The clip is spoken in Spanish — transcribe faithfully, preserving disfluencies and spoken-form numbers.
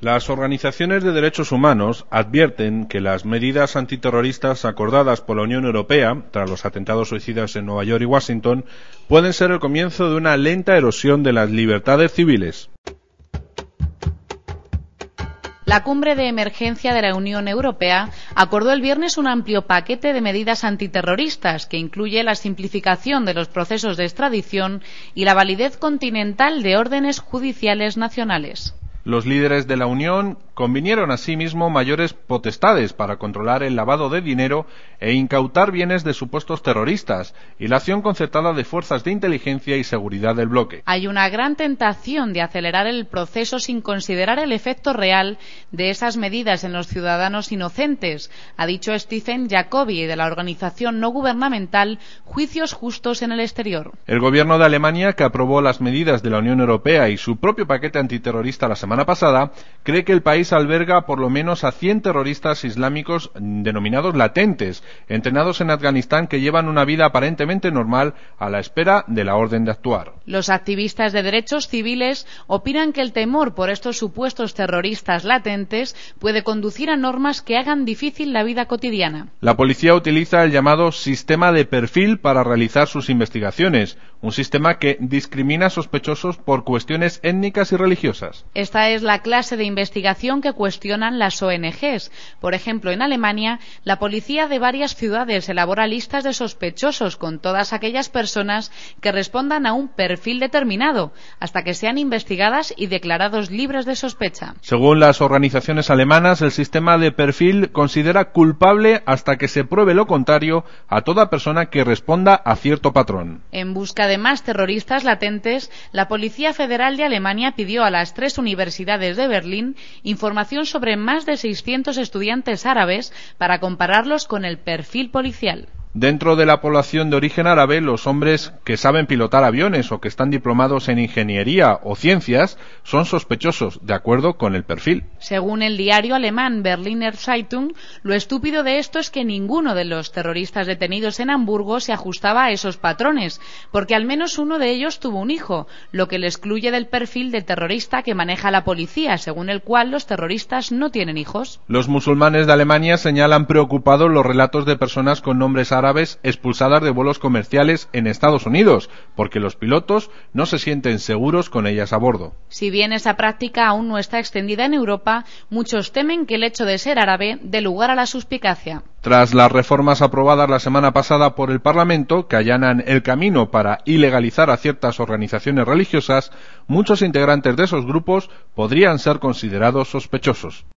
Las organizaciones de derechos humanos advierten que las medidas antiterroristas acordadas por la Unión Europea tras los atentados suicidas en Nueva York y Washington pueden ser el comienzo de una lenta erosión de las libertades civiles. La cumbre de emergencia de la Unión Europea acordó el viernes un amplio paquete de medidas antiterroristas que incluye la simplificación de los procesos de extradición y la validez continental de órdenes judiciales nacionales. Los líderes de la Unión convinieron asimismo mayores potestades para controlar el lavado de dinero e incautar bienes de supuestos terroristas y la acción concertada de fuerzas de inteligencia y seguridad del bloque. Hay una gran tentación de acelerar el proceso sin considerar el efecto real de esas medidas en los ciudadanos inocentes, ha dicho Stephen Jacobi de la organización no gubernamental Juicios Justos en el Exterior. El gobierno de Alemania, que aprobó las medidas de la Unión Europea y su propio paquete antiterrorista la semana pasada, cree que el país alberga por lo menos a cien terroristas islámicos denominados latentes, entrenados en Afganistán, que llevan una vida aparentemente normal a la espera de la orden de actuar. Los activistas de derechos civiles opinan que el temor por estos supuestos terroristas latentes puede conducir a normas que hagan difícil la vida cotidiana. La policía utiliza el llamado sistema de perfil para realizar sus investigaciones, un sistema que discrimina a sospechosos por cuestiones étnicas y religiosas. Esta es la clase de investigación que cuestionan las O N Ges. Por ejemplo, en Alemania, la policía de varias ciudades elabora listas de sospechosos con todas aquellas personas que respondan a un perfil determinado, hasta que sean investigadas y declarados libres de sospecha. Según las organizaciones alemanas, el sistema de perfil considera culpable hasta que se pruebe lo contrario a toda persona que responda a cierto patrón. En busca de más terroristas latentes, la Policía Federal de Alemania pidió a las tres universidades de Berlín información sobre más de seiscientos estudiantes árabes para compararlos con el perfil policial. Dentro de la población de origen árabe, los hombres que saben pilotar aviones o que están diplomados en ingeniería o ciencias son sospechosos, de acuerdo con el perfil. Según el diario alemán Berliner Zeitung, lo estúpido de esto es que ninguno de los terroristas detenidos en Hamburgo se ajustaba a esos patrones, porque al menos uno de ellos tuvo un hijo, lo que le excluye del perfil de terrorista que maneja la policía, según el cual los terroristas no tienen hijos. Los musulmanes de Alemania señalan preocupados los relatos de personas con nombres árabes árabes expulsadas de vuelos comerciales en Estados Unidos, porque los pilotos no se sienten seguros con ellas a bordo. Si bien esa práctica aún no está extendida en Europa, muchos temen que el hecho de ser árabe dé lugar a la suspicacia. Tras las reformas aprobadas la semana pasada por el Parlamento, que allanan el camino para ilegalizar a ciertas organizaciones religiosas, muchos integrantes de esos grupos podrían ser considerados sospechosos.